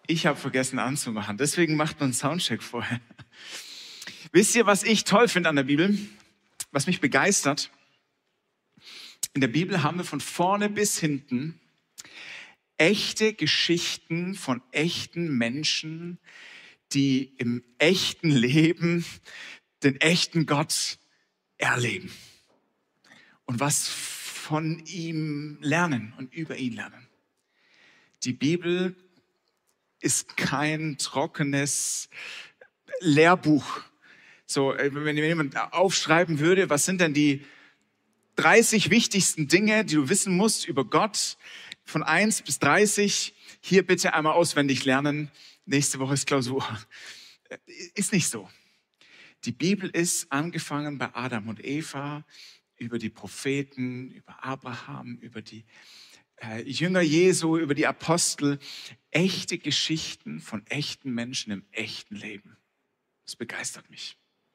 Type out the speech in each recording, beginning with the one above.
Ich habe vergessen anzumachen, deswegen macht man einen Soundcheck vorher. Wisst ihr, was ich toll finde an der Bibel? Was mich begeistert? In der Bibel haben wir von vorne bis hinten echte Geschichten von echten Menschen, die im echten Leben den echten Gott erleben und was von ihm lernen und über ihn lernen. Die Bibel ist kein trockenes Lehrbuch. So, wenn jemand aufschreiben würde, was sind denn die 30 wichtigsten Dinge, die du wissen musst über Gott, von 1 bis 30, hier bitte einmal auswendig lernen, nächste Woche ist Klausur. Ist nicht so. Die Bibel ist angefangen bei Adam und Eva, über die Propheten, über Abraham, über die Jünger Jesu, über die Apostel, echte Geschichten von echten Menschen im echten Leben. Das begeistert mich.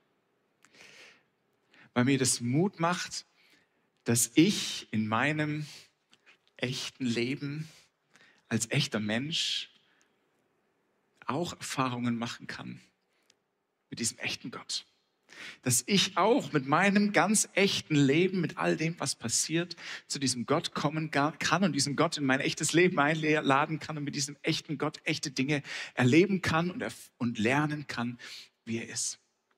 Weil mir das Mut macht, dass ich in meinem echten Leben als echter Mensch auch Erfahrungen machen kann mit diesem echten Gott. Dass ich auch mit meinem ganz echten Leben, mit all dem, was passiert, zu diesem Gott kommen kann und diesen Gott in mein echtes Leben einladen kann und mit diesem echten Gott echte Dinge erleben kann und lernen kann, wie er ist.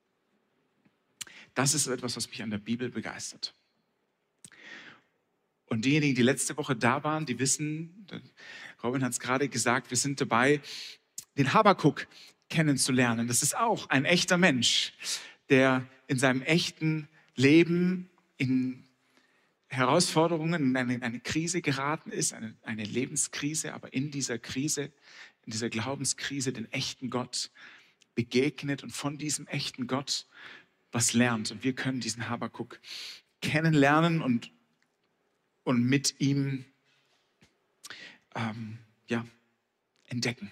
Das ist etwas, was mich an der Bibel begeistert. Und diejenigen, die letzte Woche da waren, die wissen, Robin hat es gerade gesagt, wir sind dabei, den Habakuk kennenzulernen. Das ist auch ein echter Mensch, der in seinem echten Leben in Herausforderungen, in eine Krise geraten ist, eine Lebenskrise, aber in dieser Krise, in dieser Glaubenskrise den echten Gott begegnet und von diesem echten Gott was lernt. Und wir können diesen Habakuk kennenlernen und mit ihm entdecken.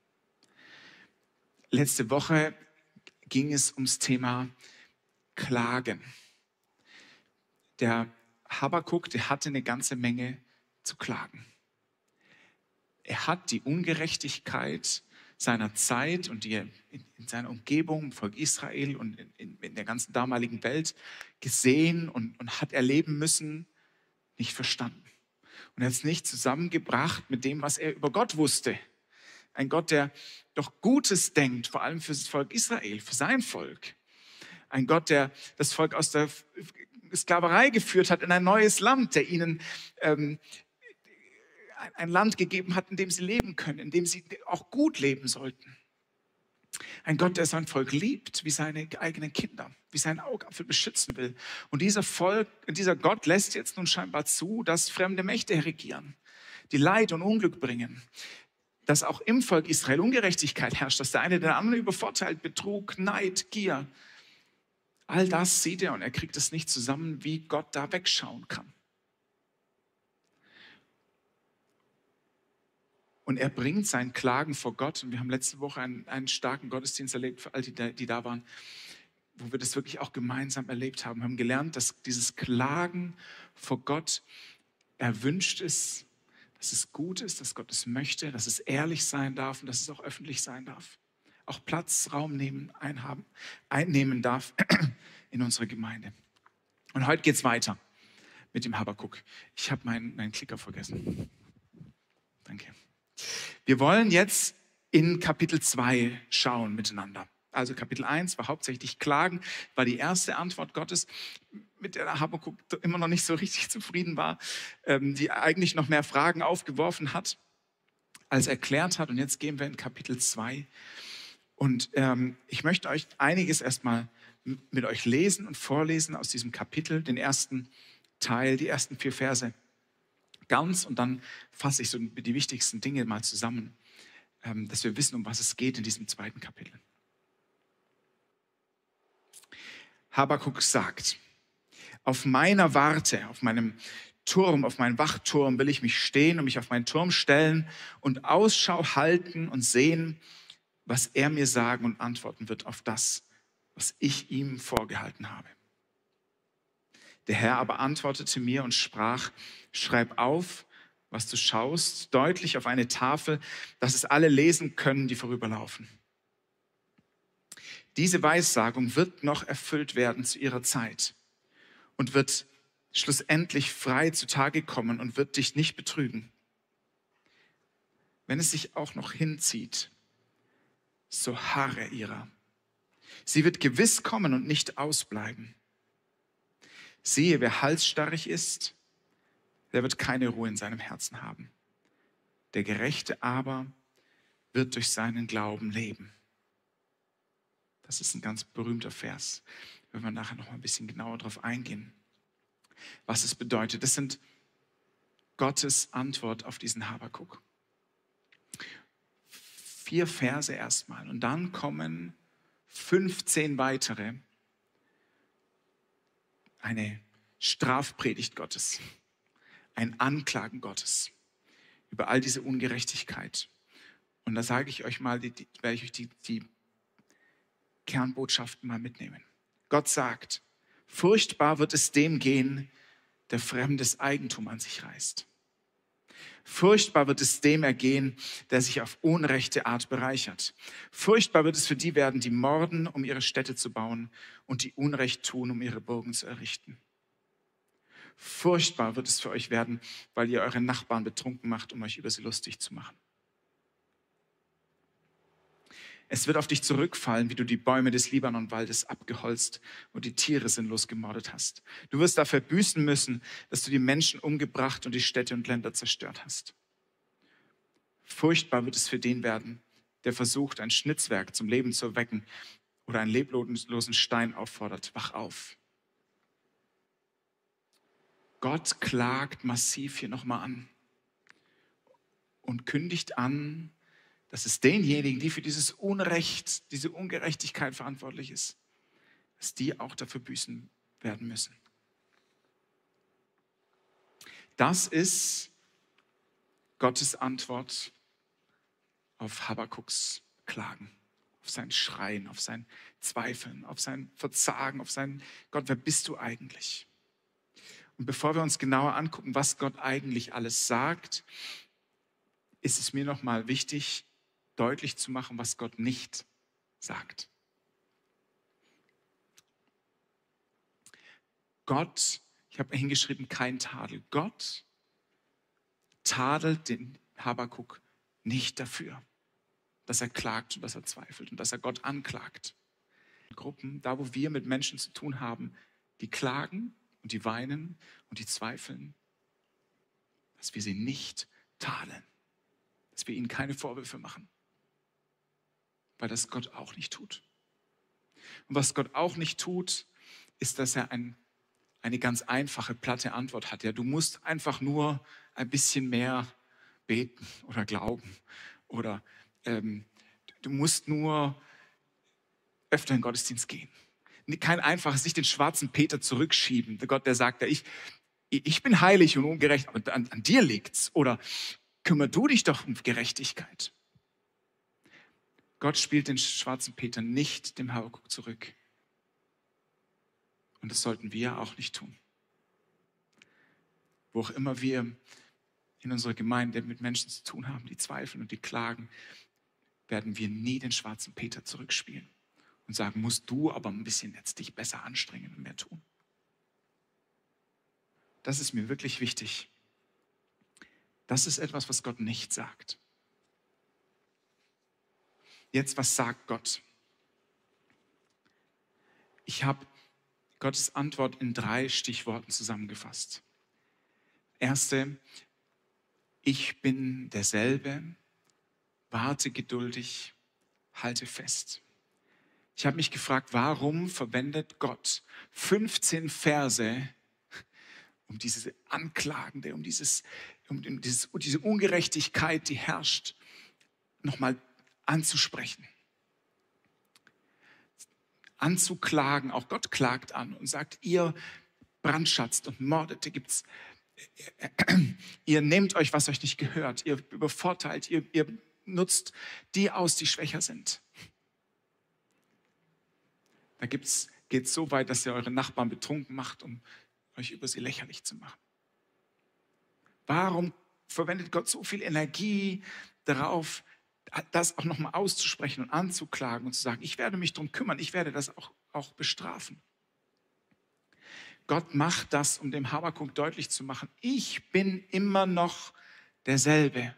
Letzte Woche ging es ums Thema Klagen. Der Habakuk, der hatte eine ganze Menge zu klagen. Er hat die Ungerechtigkeit seiner Zeit und die in seiner Umgebung, im Volk Israel und in der ganzen damaligen Welt gesehen und hat erleben müssen, nicht verstanden. Und er hat es nicht zusammengebracht mit dem, was er über Gott wusste. Ein Gott, der doch Gutes denkt, vor allem für das Volk Israel, für sein Volk. Ein Gott, der das Volk aus der Sklaverei geführt hat in ein neues Land, der ihnen ein Land gegeben hat, in dem sie leben können, in dem sie auch gut leben sollten. Ein Gott, der sein Volk liebt, wie seine eigenen Kinder, wie seinen Augapfel beschützen will. Und dieser Gott lässt jetzt nun scheinbar zu, dass fremde Mächte regieren, die Leid und Unglück bringen, dass auch im Volk Israel Ungerechtigkeit herrscht, dass der eine den anderen übervorteilt, Betrug, Neid, Gier. All das sieht er und er kriegt es nicht zusammen, wie Gott da wegschauen kann. Und er bringt sein Klagen vor Gott. Und wir haben letzte Woche einen starken Gottesdienst erlebt, für all die da waren, wo wir das wirklich auch gemeinsam erlebt haben. Wir haben gelernt, dass dieses Klagen vor Gott erwünscht ist, dass es gut ist, dass Gott es möchte, dass es ehrlich sein darf und dass es auch öffentlich sein darf. Auch Platz, Raum einnehmen darf in unserer Gemeinde. Und heute geht es weiter mit dem Habakuk. Ich habe meinen Klicker vergessen. Danke. Wir wollen jetzt in Kapitel 2 schauen miteinander. Also Kapitel 1 war hauptsächlich Klagen, war die erste Antwort Gottes, mit der Habakuk immer noch nicht so richtig zufrieden war, die eigentlich noch mehr Fragen aufgeworfen hat, als erklärt hat. Und jetzt gehen wir in Kapitel 2. Und ich möchte euch einiges erstmal mit euch lesen und vorlesen aus diesem Kapitel, den ersten Teil, die ersten 4 Verse ganz. Und dann fasse ich so die wichtigsten Dinge mal zusammen, dass wir wissen, um was es geht in diesem 2. Kapitel. Habakuk sagt: Auf meiner Warte, auf meinem Turm, auf meinem Wachturm will ich mich stehen und mich auf meinen Turm stellen und Ausschau halten und sehen, was er mir sagen und antworten wird auf das, was ich ihm vorgehalten habe. Der Herr aber antwortete mir und sprach: Schreib auf, was du schaust, deutlich auf eine Tafel, dass es alle lesen können, die vorüberlaufen. Diese Weissagung wird noch erfüllt werden zu ihrer Zeit und wird schlussendlich frei zutage kommen und wird dich nicht betrügen. Wenn es sich auch noch hinzieht, so harre ihrer. Sie wird gewiss kommen und nicht ausbleiben. Siehe, wer halsstarrig ist, der wird keine Ruhe in seinem Herzen haben. Der Gerechte aber wird durch seinen Glauben leben. Das ist ein ganz berühmter Vers. Wenn wir nachher noch mal ein bisschen genauer darauf eingehen, was es bedeutet. Das sind Gottes Antwort auf diesen Habakuk. 4 Verse erstmal und dann kommen 15 weitere. Eine Strafpredigt Gottes, ein Anklagen Gottes über all diese Ungerechtigkeit. Und da sage ich euch mal, werde ich euch die Kernbotschaften mal mitnehmen. Gott sagt, furchtbar wird es dem gehen, der fremdes Eigentum an sich reißt. Furchtbar wird es dem ergehen, der sich auf unrechte Art bereichert. Furchtbar wird es für die werden, die morden, um ihre Städte zu bauen und die Unrecht tun, um ihre Burgen zu errichten. Furchtbar wird es für euch werden, weil ihr eure Nachbarn betrunken macht, um euch über sie lustig zu machen. Es wird auf dich zurückfallen, wie du die Bäume des Libanonwaldes abgeholzt und die Tiere sinnlos gemordet hast. Du wirst dafür büßen müssen, dass du die Menschen umgebracht und die Städte und Länder zerstört hast. Furchtbar wird es für den werden, der versucht, ein Schnitzwerk zum Leben zu erwecken oder einen leblosen Stein auffordert. Wach auf. Gott klagt massiv hier nochmal an und kündigt an, dass es denjenigen, die für dieses Unrecht, diese Ungerechtigkeit verantwortlich ist, dass die auch dafür büßen werden müssen. Das ist Gottes Antwort auf Habakuks Klagen, auf sein Schreien, auf sein Zweifeln, auf sein Verzagen, auf sein Gott, wer bist du eigentlich? Und bevor wir uns genauer angucken, was Gott eigentlich alles sagt, ist es mir nochmal wichtig, deutlich zu machen, was Gott nicht sagt. Gott, ich habe hingeschrieben, kein Tadel. Gott tadelt den Habakuk nicht dafür, dass er klagt und dass er zweifelt und dass er Gott anklagt. Gruppen, da wo wir mit Menschen zu tun haben, die klagen und die weinen und die zweifeln, dass wir sie nicht tadeln, dass wir ihnen keine Vorwürfe machen, weil das Gott auch nicht tut. Und was Gott auch nicht tut, ist, dass er eine ganz einfache, platte Antwort hat. Ja, du musst einfach nur ein bisschen mehr beten oder glauben oder du musst nur öfter in den Gottesdienst gehen. Kein einfaches, nicht den schwarzen Peter zurückschieben. Der Gott, der sagt, ja, ich bin heilig und ungerecht, aber an dir liegt's. Oder kümmer du dich doch um Gerechtigkeit. Gott spielt den schwarzen Peter nicht dem Habakuk zurück. Und das sollten wir auch nicht tun. Wo auch immer wir in unserer Gemeinde mit Menschen zu tun haben, die zweifeln und die klagen, werden wir nie den schwarzen Peter zurückspielen und sagen, musst du aber ein bisschen jetzt dich besser anstrengen und mehr tun. Das ist mir wirklich wichtig. Das ist etwas, was Gott nicht sagt. Jetzt, was sagt Gott? Ich habe Gottes Antwort in 3 Stichworten zusammengefasst. Erste, ich bin derselbe, warte geduldig, halte fest. Ich habe mich gefragt, warum verwendet Gott 15 Verse, um diese Anklagende, um diese Ungerechtigkeit, die herrscht, nochmal anzusprechen. Anzuklagen, auch Gott klagt an und sagt, ihr brandschatzt und mordet, ihr nehmt euch, was euch nicht gehört, ihr übervorteilt, ihr nutzt die aus, die schwächer sind. Da geht es so weit, dass ihr eure Nachbarn betrunken macht, um euch über sie lächerlich zu machen. Warum verwendet Gott so viel Energie darauf, das auch nochmal auszusprechen und anzuklagen und zu sagen, ich werde mich darum kümmern, ich werde das auch bestrafen. Gott macht das, um dem Habakuk deutlich zu machen, ich bin immer noch derselbe.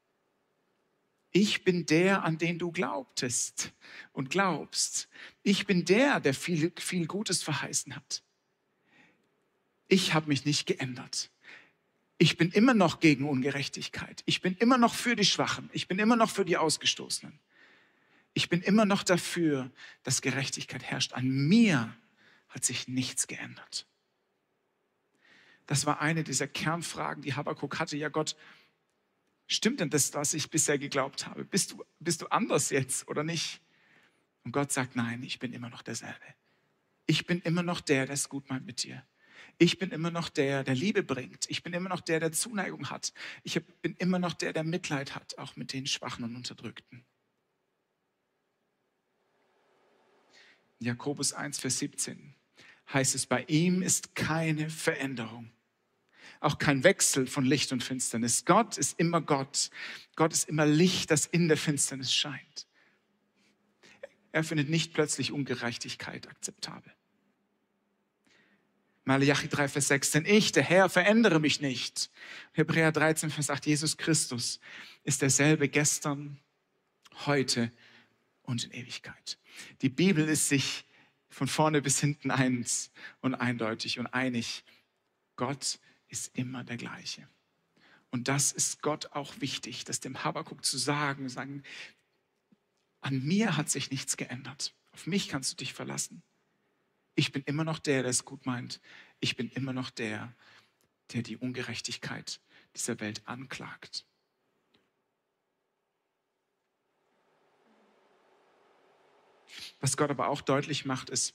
Ich bin der, an den du glaubtest und glaubst. Ich bin der, der viel, viel Gutes verheißen hat. Ich habe mich nicht geändert. Ich bin immer noch gegen Ungerechtigkeit. Ich bin immer noch für die Schwachen. Ich bin immer noch für die Ausgestoßenen. Ich bin immer noch dafür, dass Gerechtigkeit herrscht. An mir hat sich nichts geändert. Das war eine dieser Kernfragen, die Habakuk hatte. Ja, Gott, stimmt denn das, was ich bisher geglaubt habe? Bist du anders jetzt oder nicht? Und Gott sagt, nein, ich bin immer noch derselbe. Ich bin immer noch der es gut meint mit dir. Ich bin immer noch der Liebe bringt. Ich bin immer noch der Zuneigung hat. Ich bin immer noch der Mitleid hat, auch mit den Schwachen und Unterdrückten. In Jakobus 1, Vers 17 heißt es, bei ihm ist keine Veränderung. Auch kein Wechsel von Licht und Finsternis. Gott ist immer Gott. Gott ist immer Licht, das in der Finsternis scheint. Er findet nicht plötzlich Ungerechtigkeit akzeptabel. Malachi 3, Vers 6, denn ich, der Herr, verändere mich nicht. Hebräer 13, Vers 8, Jesus Christus ist derselbe gestern, heute und in Ewigkeit. Die Bibel ist sich von vorne bis hinten eins und eindeutig und einig. Gott ist immer der gleiche. Und das ist Gott auch wichtig, das dem Habakuk zu sagen, an mir hat sich nichts geändert. Auf mich kannst du dich verlassen. Ich bin immer noch der es gut meint. Ich bin immer noch der die Ungerechtigkeit dieser Welt anklagt. Was Gott aber auch deutlich macht, ist,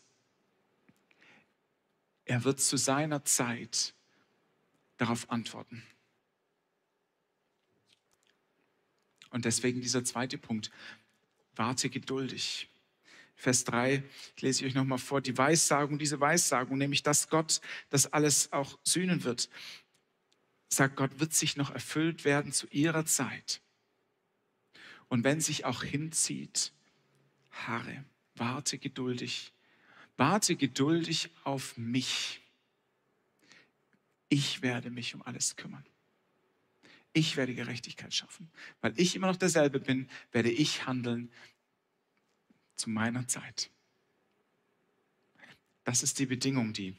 er wird zu seiner Zeit darauf antworten. Und deswegen dieser zweite Punkt, warte geduldig. Vers 3, ich lese euch nochmal vor, diese Weissagung, nämlich, dass Gott das alles auch sühnen wird, sagt Gott, wird sich noch erfüllt werden zu ihrer Zeit. Und wenn sich auch hinzieht, harre, warte geduldig auf mich. Ich werde mich um alles kümmern. Ich werde Gerechtigkeit schaffen. Weil ich immer noch derselbe bin, werde ich handeln zu meiner Zeit. Das ist die Bedingung, die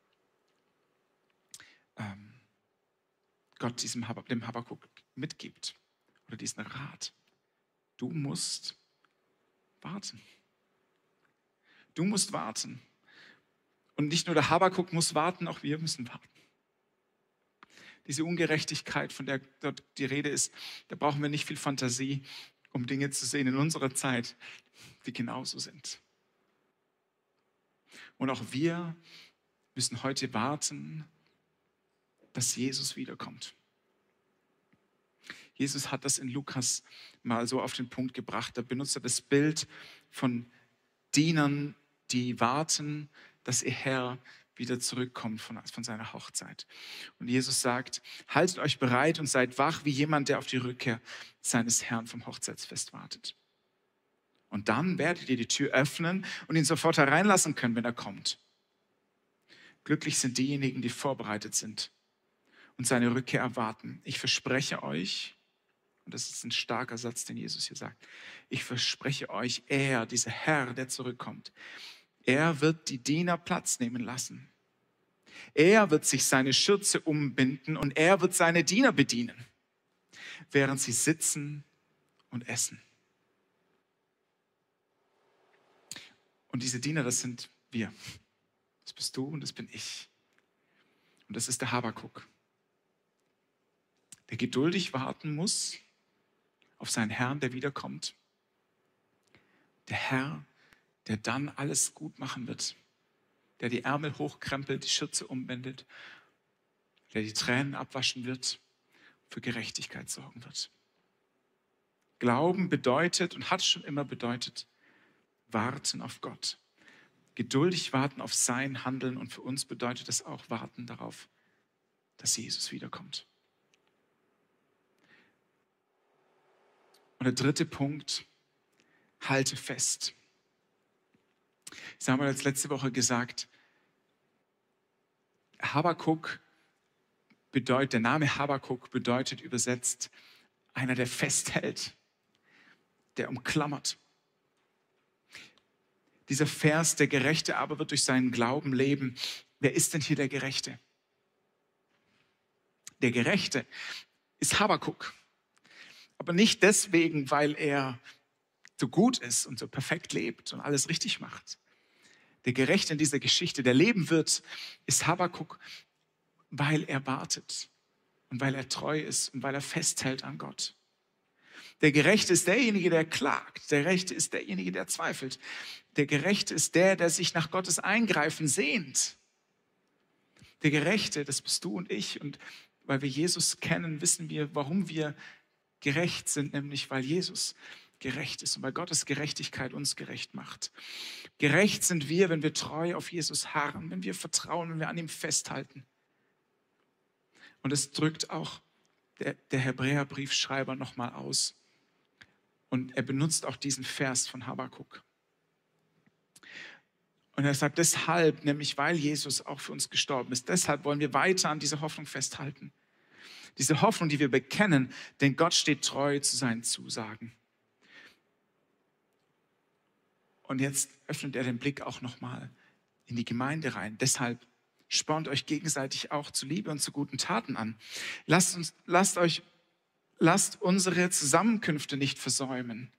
Gott dem Habakuk mitgibt. Oder diesen Rat. Du musst warten. Du musst warten. Und nicht nur der Habakuk muss warten, auch wir müssen warten. Diese Ungerechtigkeit, von der dort die Rede ist, da brauchen wir nicht viel Fantasie, um Dinge zu sehen in unserer Zeit, die genauso sind. Und auch wir müssen heute warten, dass Jesus wiederkommt. Jesus hat das in Lukas mal so auf den Punkt gebracht. Da benutzt er das Bild von Dienern, die warten, dass ihr Herr wieder zurückkommt von seiner Hochzeit. Und Jesus sagt, haltet euch bereit und seid wach, wie jemand, der auf die Rückkehr seines Herrn vom Hochzeitsfest wartet. Und dann werdet ihr die Tür öffnen und ihn sofort hereinlassen können, wenn er kommt. Glücklich sind diejenigen, die vorbereitet sind und seine Rückkehr erwarten. Ich verspreche euch, und das ist ein starker Satz, den Jesus hier sagt, ich verspreche euch, dieser Herr, der zurückkommt, er wird die Diener Platz nehmen lassen. Er wird sich seine Schürze umbinden und er wird seine Diener bedienen, während sie sitzen und essen. Und diese Diener, das sind wir. Das bist du und das bin ich. Und das ist der Habakuk, der geduldig warten muss auf seinen Herrn, der wiederkommt. Der Herr, der dann alles gut machen wird, der die Ärmel hochkrempelt, die Schürze umbindet, der die Tränen abwaschen wird, für Gerechtigkeit sorgen wird. Glauben bedeutet und hat schon immer bedeutet, warten auf Gott. Geduldig warten auf sein Handeln und für uns bedeutet das auch warten darauf, dass Jesus wiederkommt. Und der dritte Punkt, halte fest. Samuel hat letzte Woche gesagt, der Name Habakuk bedeutet übersetzt einer, der festhält, der umklammert. Dieser Vers, der Gerechte aber wird durch seinen Glauben leben. Wer ist denn hier der Gerechte? Der Gerechte ist Habakuk. Aber nicht deswegen, weil er so gut ist und so perfekt lebt und alles richtig macht. Der Gerechte in dieser Geschichte, der leben wird, ist Habakuk, weil er wartet und weil er treu ist und weil er festhält an Gott. Der Gerechte ist derjenige, der klagt. Der Gerechte ist derjenige, der zweifelt. Der Gerechte ist der sich nach Gottes Eingreifen sehnt. Der Gerechte, das bist du und ich. Und weil wir Jesus kennen, wissen wir, warum wir gerecht sind, nämlich weil Jesus gerecht ist und weil Gottes Gerechtigkeit uns gerecht macht. Gerecht sind wir, wenn wir treu auf Jesus harren, wenn wir vertrauen, wenn wir an ihm festhalten. Und es drückt auch der Hebräerbriefschreiber nochmal aus. Und er benutzt auch diesen Vers von Habakuk. Und er sagt deshalb, nämlich weil Jesus auch für uns gestorben ist, deshalb wollen wir weiter an dieser Hoffnung festhalten. Diese Hoffnung, die wir bekennen, denn Gott steht treu zu seinen Zusagen. Und jetzt öffnet er den Blick auch nochmal in die Gemeinde rein. Deshalb spornt euch gegenseitig auch zu Liebe und zu guten Taten an. Lasst unsere Zusammenkünfte nicht versäumen.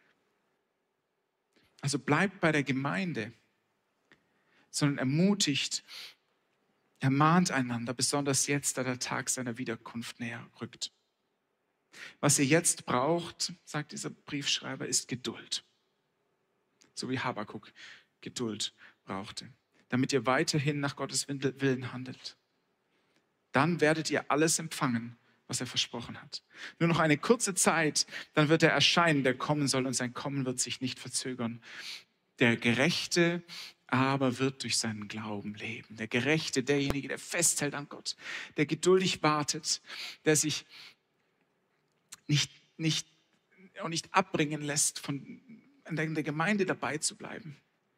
Also bleibt bei der Gemeinde, sondern ermahnt einander, besonders jetzt, da der Tag seiner Wiederkunft näher rückt. Was ihr jetzt braucht, sagt dieser Briefschreiber, ist Geduld. So wie Habakuk Geduld brauchte, damit ihr weiterhin nach Gottes Willen handelt. Dann werdet ihr alles empfangen, was er versprochen hat. Nur noch eine kurze Zeit, dann wird er erscheinen, der kommen soll, und sein Kommen wird sich nicht verzögern. Der Gerechte aber wird durch seinen Glauben leben. Der Gerechte, derjenige, der festhält an Gott, der geduldig wartet, der sich nicht abbringen lässt, in der Gemeinde dabei zu bleiben.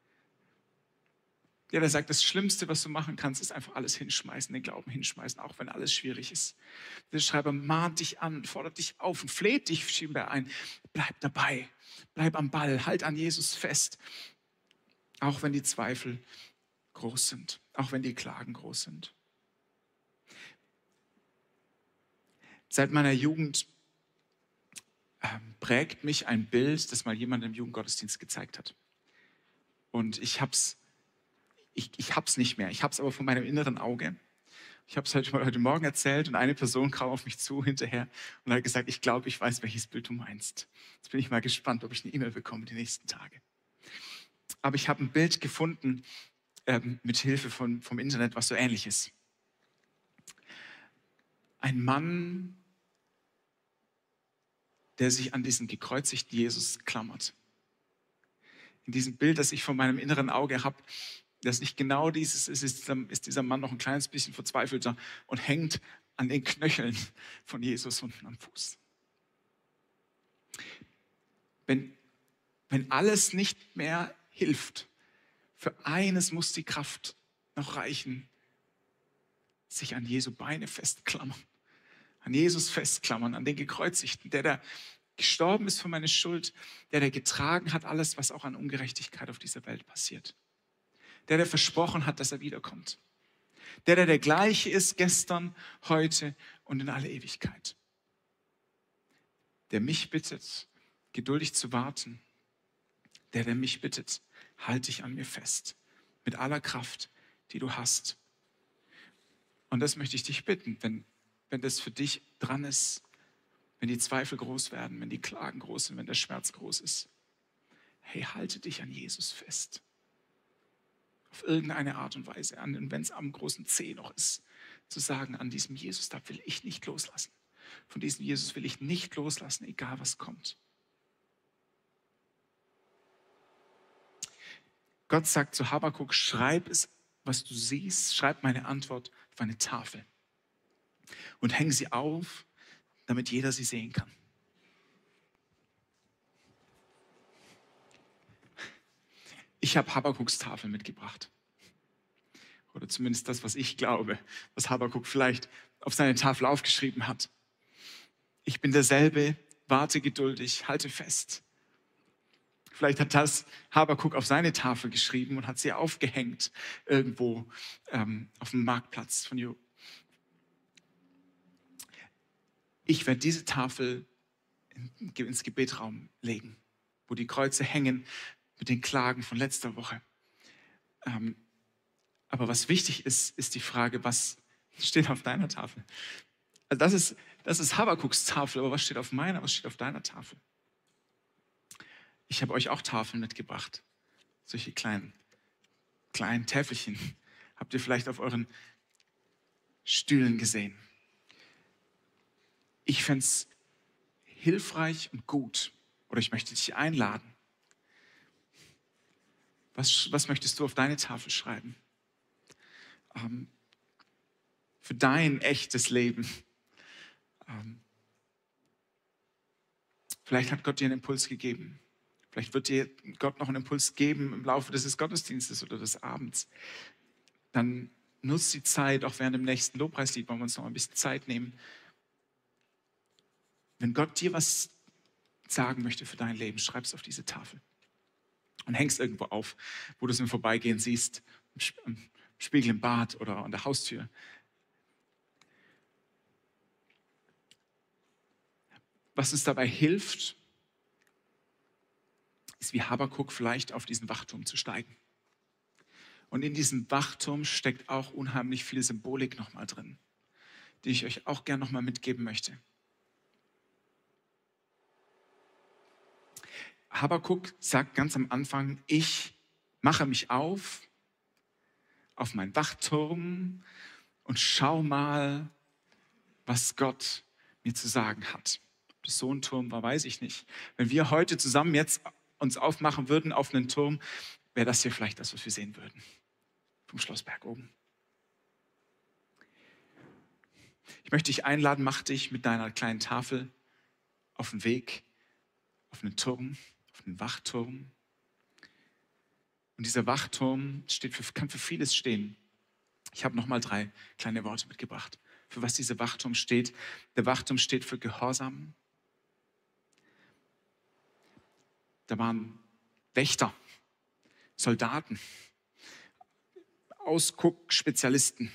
Der sagt, das Schlimmste, was du machen kannst, ist einfach alles hinschmeißen, den Glauben hinschmeißen, auch wenn alles schwierig ist. Der Schreiber mahnt dich an, fordert dich auf und fleht dich scheinbar ein. Bleib dabei, bleib am Ball, halt an Jesus fest. Auch wenn die Zweifel groß sind, auch wenn die Klagen groß sind. Seit meiner Jugend prägt mich ein Bild, das mal jemand im Jugendgottesdienst gezeigt hat. Und ich hab's nicht mehr. Ich hab's aber von meinem inneren Auge. Ich habe es heute Morgen erzählt und eine Person kam auf mich zu hinterher und hat gesagt, ich glaube, ich weiß, welches Bild du meinst. Jetzt bin ich mal gespannt, ob ich eine E-Mail bekomme die nächsten Tage. Aber ich habe ein Bild gefunden mit Hilfe vom Internet, was so ähnlich ist. Ein Mann, der sich an diesen gekreuzigten Jesus klammert. In diesem Bild, das ich von meinem inneren Auge habe, das nicht genau dieses ist dieser Mann noch ein kleines bisschen verzweifelter und hängt an den Knöcheln von Jesus unten am Fuß. Wenn alles nicht mehr hilft, für eines muss die Kraft noch reichen, sich an Jesu Beine festklammern, an Jesus festklammern, an den Gekreuzigten, der gestorben ist für meine Schuld, der getragen hat alles, was auch an Ungerechtigkeit auf dieser Welt passiert. Der versprochen hat, dass er wiederkommt. Der gleiche ist gestern, heute und in alle Ewigkeit. Der mich bittet, geduldig zu warten. Der mich bittet, halt dich an mir fest. Mit aller Kraft, die du hast. Und das möchte ich dich bitten, wenn das für dich dran ist, wenn die Zweifel groß werden, wenn die Klagen groß sind, wenn der Schmerz groß ist. Hey, halte dich an Jesus fest. Auf irgendeine Art und Weise, wenn es am großen C noch ist, zu sagen, an diesem Jesus, da will ich nicht loslassen. Von diesem Jesus will ich nicht loslassen, egal was kommt. Gott sagt zu Habakuk, schreib es, was du siehst, schreib meine Antwort auf eine Tafel und häng sie auf, damit jeder sie sehen kann. Ich habe Habakuks Tafel mitgebracht. Oder zumindest das, was ich glaube, was Habakuk vielleicht auf seine Tafel aufgeschrieben hat. Ich bin derselbe, warte geduldig, halte fest. Vielleicht hat das Habakuk auf seine Tafel geschrieben und hat sie aufgehängt irgendwo auf dem Marktplatz von Jericho. Ich werde diese Tafel ins Gebetraum legen, wo die Kreuze hängen mit den Klagen von letzter Woche. Aber was wichtig ist, ist die Frage, was steht auf deiner Tafel? Also das ist Habakuks Tafel, aber was steht auf meiner, was steht auf deiner Tafel? Ich habe euch auch Tafeln mitgebracht. Solche kleinen Täfelchen. Habt ihr vielleicht auf euren Stühlen gesehen. Ich fände es hilfreich und gut, oder ich möchte dich einladen. Was möchtest du auf deine Tafel schreiben? Für dein echtes Leben. Vielleicht hat Gott dir einen Impuls gegeben. Vielleicht wird dir Gott noch einen Impuls geben im Laufe des Gottesdienstes oder des Abends. Dann nutzt die Zeit, auch während dem nächsten Lobpreislied, wollen wir uns noch ein bisschen Zeit nehmen. Wenn Gott dir was sagen möchte für dein Leben, schreib es auf diese Tafel. Und hängst irgendwo auf, wo du es im Vorbeigehen siehst, im Spiegel im Bad oder an der Haustür. Was uns dabei hilft, ist wie Habakuk vielleicht auf diesen Wachturm zu steigen. Und in diesem Wachturm steckt auch unheimlich viel Symbolik nochmal drin, die ich euch auch gerne nochmal mitgeben möchte. Habakuk sagt ganz am Anfang, ich mache mich auf meinen Wachturm und schau mal, was Gott mir zu sagen hat. Ob das so ein Turm war, weiß ich nicht. Wenn wir heute zusammen jetzt uns aufmachen würden auf einen Turm, wäre das hier vielleicht das, was wir sehen würden. Vom Schlossberg oben. Ich möchte dich einladen, mach dich mit deiner kleinen Tafel auf den Weg, auf einen Turm, auf einen Wachturm. Und dieser Wachturm kann für vieles stehen. Ich habe nochmal 3 kleine Worte mitgebracht, für was dieser Wachturm steht. Der Wachturm steht für Gehorsam. Da waren Wächter, Soldaten, Ausguckspezialisten,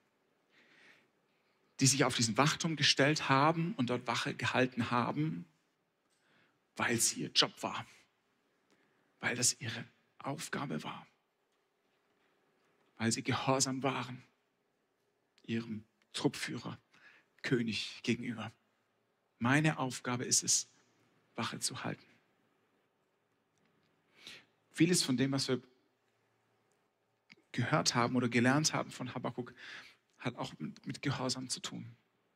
die sich auf diesen Wachturm gestellt haben und dort Wache gehalten haben, weil es ihr Job war, weil das ihre Aufgabe war, weil sie gehorsam waren, ihrem Truppführer, König gegenüber. Meine Aufgabe ist es, Wache zu halten. Vieles von dem, was wir gehört haben oder gelernt haben von Habakuk, hat auch mit Gehorsam zu tun.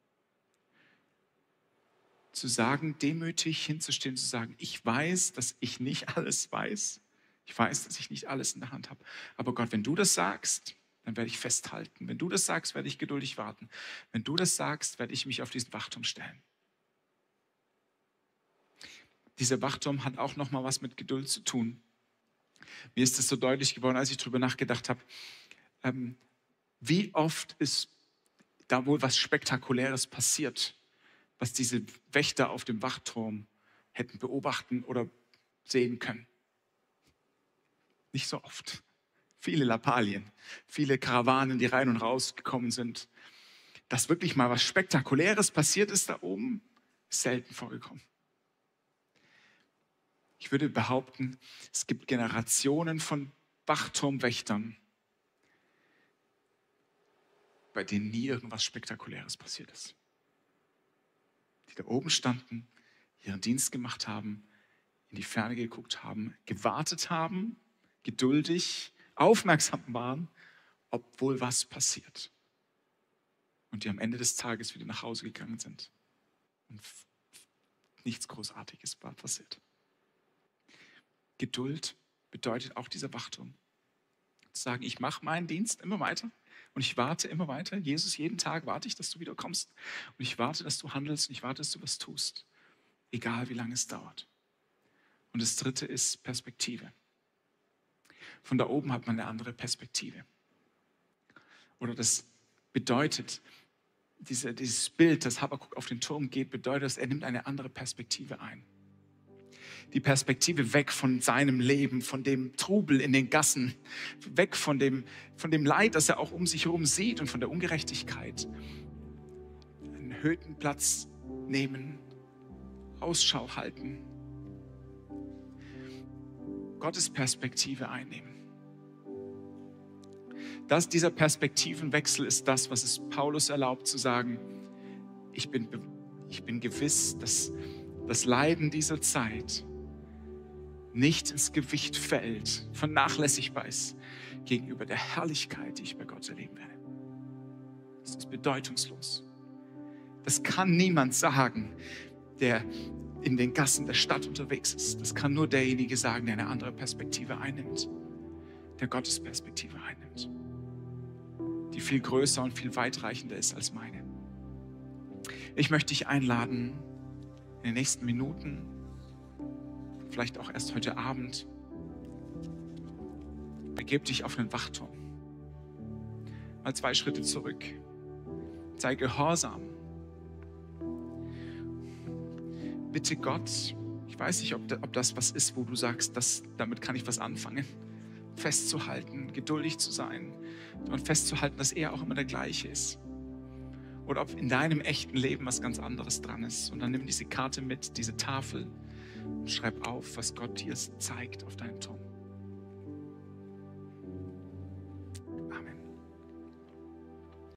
Zu sagen, demütig hinzustehen, zu sagen, ich weiß, dass ich nicht alles weiß. Ich weiß, dass ich nicht alles in der Hand habe. Aber Gott, wenn du das sagst, dann werde ich festhalten. Wenn du das sagst, werde ich geduldig warten. Wenn du das sagst, werde ich mich auf diesen Wachturm stellen. Dieser Wachturm hat auch noch mal was mit Geduld zu tun. Mir ist das so deutlich geworden, als ich darüber nachgedacht habe, wie oft ist da wohl was Spektakuläres passiert, was diese Wächter auf dem Wachturm hätten beobachten oder sehen können. Nicht so oft. Viele Lappalien, viele Karawanen, die rein und raus gekommen sind. Dass wirklich mal was Spektakuläres passiert ist da oben, ist selten vorgekommen. Ich würde behaupten, es gibt Generationen von Wachturmwächtern, bei denen nie irgendwas Spektakuläres passiert ist. Die da oben standen, ihren Dienst gemacht haben, in die Ferne geguckt haben, gewartet haben, geduldig, aufmerksam waren, ob wohl was passiert. Und die am Ende des Tages wieder nach Hause gegangen sind. Und nichts Großartiges war passiert. Geduld bedeutet auch dieser Wachturm. Zu sagen, ich mache meinen Dienst immer weiter und ich warte immer weiter. Jesus, jeden Tag warte ich, dass du wieder kommst. Und ich warte, dass du handelst und ich warte, dass du was tust. Egal, wie lange es dauert. Und das 3. ist Perspektive. Von da oben hat man eine andere Perspektive. Oder das bedeutet, dieses Bild, das Habakuk auf den Turm geht, bedeutet, dass er nimmt eine andere Perspektive ein. Die Perspektive weg von seinem Leben, von dem Trubel in den Gassen, weg von dem Leid, das er auch um sich herum sieht und von der Ungerechtigkeit. Einen Hüttenplatz nehmen, Ausschau halten, Gottes Perspektive einnehmen. Dieser Perspektivenwechsel ist das, was es Paulus erlaubt zu sagen, ich bin gewiss, dass das Leiden dieser Zeit nicht ins Gewicht fällt, vernachlässigbar ist gegenüber der Herrlichkeit, die ich bei Gott erleben werde. Das ist bedeutungslos. Das kann niemand sagen, der in den Gassen der Stadt unterwegs ist. Das kann nur derjenige sagen, der eine andere Perspektive einnimmt, der Gottes Perspektive einnimmt, die viel größer und viel weitreichender ist als meine. Ich möchte dich einladen, in den nächsten Minuten, vielleicht auch erst heute Abend, begib dich auf einen Wachturm. Mal 2 Schritte zurück. Sei gehorsam. Bitte Gott, ich weiß nicht, ob das was ist, wo du sagst, damit kann ich was anfangen. Festzuhalten, geduldig zu sein und festzuhalten, dass er auch immer der gleiche ist. Oder ob in deinem echten Leben was ganz anderes dran ist. Und dann nimm diese Karte mit, diese Tafel und schreib auf, was Gott dir zeigt auf deinem Turm.